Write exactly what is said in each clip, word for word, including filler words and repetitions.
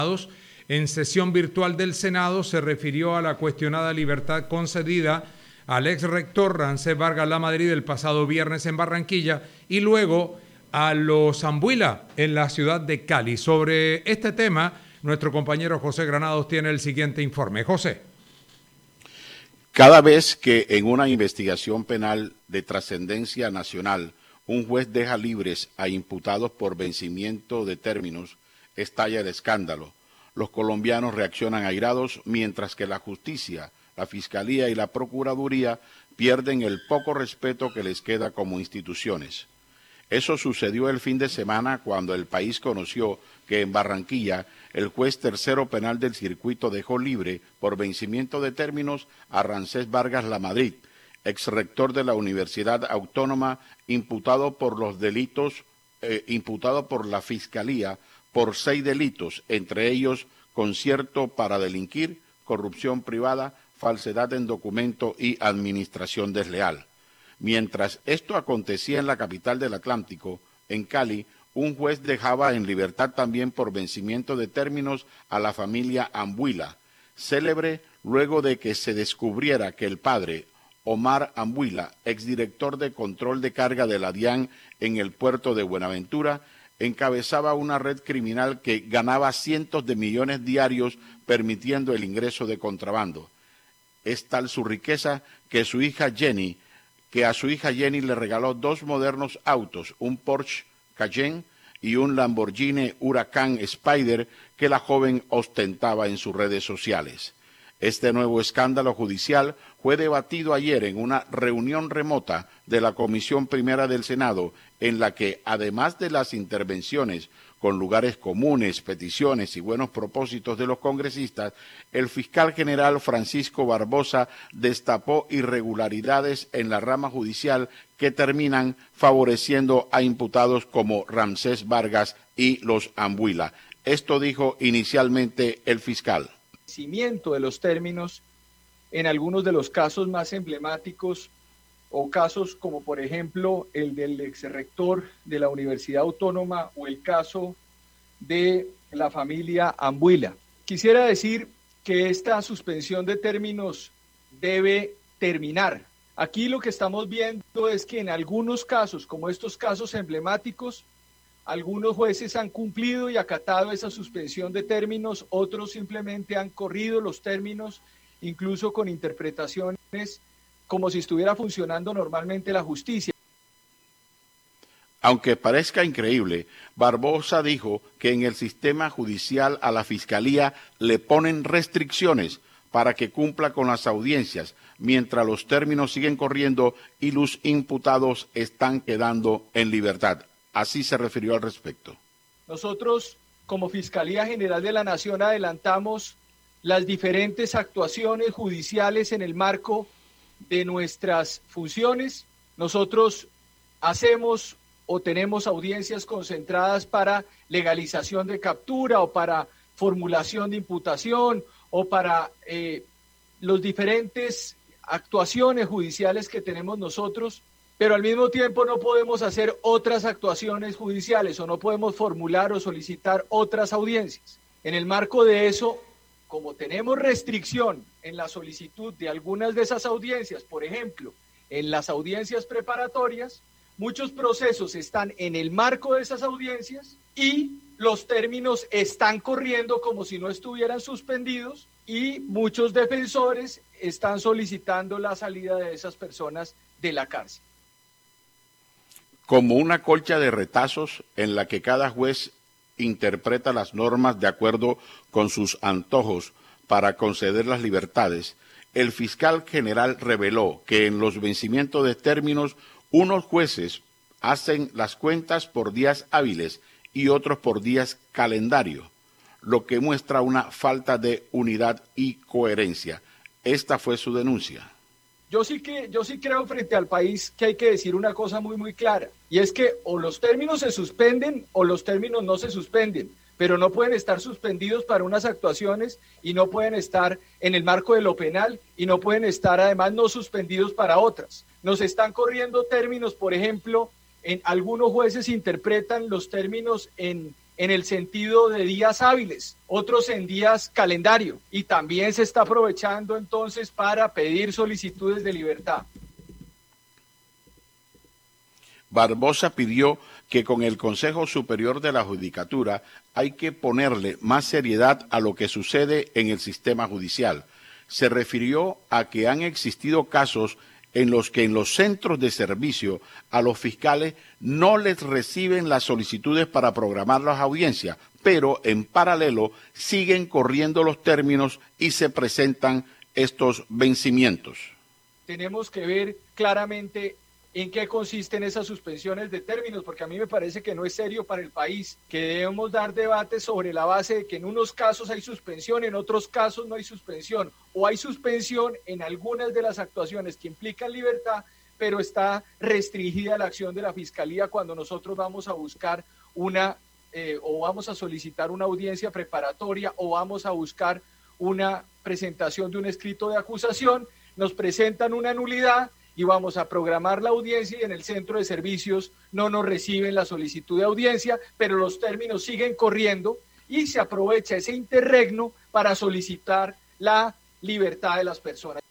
En sesión virtual del Senado se refirió a la cuestionada libertad concedida al ex rector Ramsés Vargas Lamadrid el pasado viernes en Barranquilla y luego a los Ambuila en la ciudad de Cali. Sobre este tema, nuestro compañero José Granados tiene el siguiente informe. José. Cada vez que en una investigación penal de trascendencia nacional un juez deja libres a imputados por vencimiento de términos, estalla el escándalo. Los colombianos reaccionan airados, mientras que la justicia, la Fiscalía y la Procuraduría pierden el poco respeto que les queda como instituciones. Eso sucedió el fin de semana cuando el país conoció que en Barranquilla el juez tercero penal del circuito dejó libre por vencimiento de términos a Ramsés Vargas Lamadrid, exrector de la Universidad Autónoma, imputado por los delitos, eh, imputado por la Fiscalía por seis delitos, entre ellos concierto para delinquir, corrupción privada, falsedad en documento y administración desleal. Mientras esto acontecía en la capital del Atlántico, en Cali, un juez dejaba en libertad también por vencimiento de términos a la familia Ambuila, célebre luego de que se descubriera que el padre, Omar Ambuila, exdirector de control de carga de la DIAN en el puerto de Buenaventura, encabezaba una red criminal que ganaba cientos de millones diarios permitiendo el ingreso de contrabando. Es tal su riqueza que su hija Jenny, que a su hija Jenny le regaló dos modernos autos, un Porsche Cayenne y un Lamborghini Huracán Spider que la joven ostentaba en sus redes sociales. Este nuevo escándalo judicial fue debatido ayer en una reunión remota de la Comisión Primera del Senado, en la que, además de las intervenciones con lugares comunes, peticiones y buenos propósitos de los congresistas, el fiscal general Francisco Barbosa destapó irregularidades en la rama judicial que terminan favoreciendo a imputados como Ramsés Vargas y los Ambuila. Esto dijo inicialmente el fiscal. De los términos en algunos de los casos más emblemáticos o casos como por ejemplo el del exrector de la Universidad Autónoma o el caso de la familia Ambuila. Quisiera decir que esta suspensión de términos debe terminar. Aquí lo que estamos viendo es que en algunos casos, como estos casos emblemáticos, algunos jueces han cumplido y acatado esa suspensión de términos, otros simplemente han corrido los términos, incluso con interpretaciones como si estuviera funcionando normalmente la justicia. Aunque parezca increíble, Barbosa dijo que en el sistema judicial a la Fiscalía le ponen restricciones para que cumpla con las audiencias, mientras los términos siguen corriendo y los imputados están quedando en libertad. Así se refirió al respecto. Nosotros, como Fiscalía General de la Nación, adelantamos las diferentes actuaciones judiciales en el marco de nuestras funciones. Nosotros hacemos o tenemos audiencias concentradas para legalización de captura o para formulación de imputación o para eh, los diferentes actuaciones judiciales que tenemos nosotros, pero al mismo tiempo no podemos hacer otras actuaciones judiciales o no podemos formular o solicitar otras audiencias. En el marco de eso, como tenemos restricción en la solicitud de algunas de esas audiencias, por ejemplo, en las audiencias preparatorias, muchos procesos están en el marco de esas audiencias y los términos están corriendo como si no estuvieran suspendidos y muchos defensores están solicitando la salida de esas personas de la cárcel. Como una colcha de retazos en la que cada juez interpreta las normas de acuerdo con sus antojos para conceder las libertades, el fiscal general reveló que en los vencimientos de términos unos jueces hacen las cuentas por días hábiles y otros por días calendario, lo que muestra una falta de unidad y coherencia. Esta fue su denuncia. Yo sí que yo sí creo frente al país que hay que decir una cosa muy muy clara, y es que o los términos se suspenden o los términos no se suspenden, pero no pueden estar suspendidos para unas actuaciones y no pueden estar en el marco de lo penal y no pueden estar además no suspendidos para otras. Nos están corriendo términos, por ejemplo, en algunos jueces interpretan los términos en en el sentido de días hábiles, otros en días calendario, y también se está aprovechando entonces para pedir solicitudes de libertad. Barbosa pidió que con el Consejo Superior de la Judicatura hay que ponerle más seriedad a lo que sucede en el sistema judicial. Se refirió a que han existido casos en los que en los centros de servicio a los fiscales no les reciben las solicitudes para programar las audiencias, pero en paralelo siguen corriendo los términos y se presentan estos vencimientos. Tenemos que ver claramente en qué consisten esas suspensiones de términos, porque a mí me parece que no es serio para el país, que debemos dar debate sobre la base de que en unos casos hay suspensión, en otros casos no hay suspensión, o hay suspensión en algunas de las actuaciones que implican libertad, pero está restringida la acción de la Fiscalía cuando nosotros vamos a buscar una, eh, o vamos a solicitar una audiencia preparatoria, o vamos a buscar una presentación de un escrito de acusación, nos presentan una nulidad, y vamos a programar la audiencia y en el centro de servicios no nos reciben la solicitud de audiencia, pero los términos siguen corriendo y se aprovecha ese interregno para solicitar la libertad de las personas.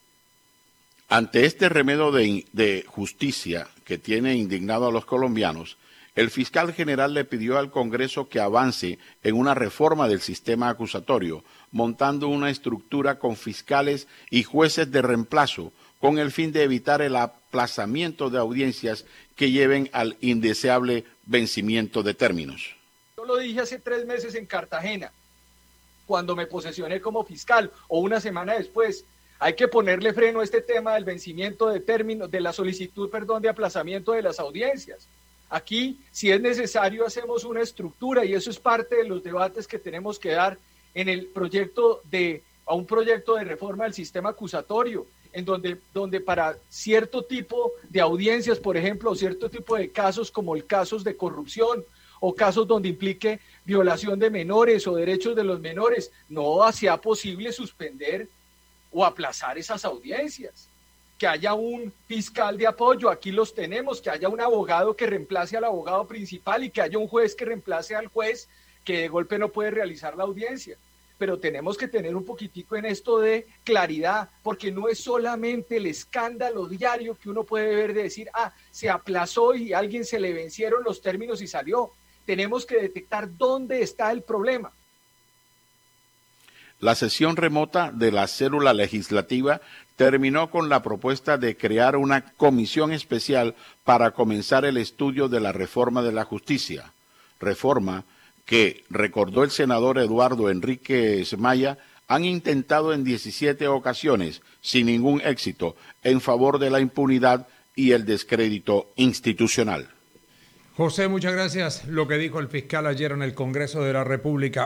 Ante este remedio de, de justicia que tiene indignado a los colombianos, el fiscal general le pidió al Congreso que avance en una reforma del sistema acusatorio, montando una estructura con fiscales y jueces de reemplazo, con el fin de evitar el aplazamiento de audiencias que lleven al indeseable vencimiento de términos. Yo lo dije hace tres meses en Cartagena, cuando me posesioné como fiscal, o una semana después. Hay que ponerle freno a este tema del vencimiento de términos, de la solicitud, perdón, de aplazamiento de las audiencias. Aquí, si es necesario, hacemos una estructura, y eso es parte de los debates que tenemos que dar en el proyecto de, a un proyecto de reforma del sistema acusatorio, en donde, donde para cierto tipo de audiencias, por ejemplo, o cierto tipo de casos como el casos de corrupción o casos donde implique violación de menores o derechos de los menores, no sea posible suspender o aplazar esas audiencias. Que haya un fiscal de apoyo, aquí los tenemos, que haya un abogado que reemplace al abogado principal y que haya un juez que reemplace al juez que de golpe no puede realizar la audiencia. Pero tenemos que tener un poquitico en esto de claridad, porque no es solamente el escándalo diario que uno puede ver de decir, ah, se aplazó y a alguien se le vencieron los términos y salió. Tenemos que detectar dónde está el problema. La sesión remota de la célula legislativa terminó con la propuesta de crear una comisión especial para comenzar el estudio de la reforma de la justicia, reforma que, recordó el senador Eduardo Enríquez Maya, han intentado en diecisiete ocasiones, sin ningún éxito, en favor de la impunidad y el descrédito institucional. José, muchas gracias. Lo que dijo el fiscal ayer en el Congreso de la República.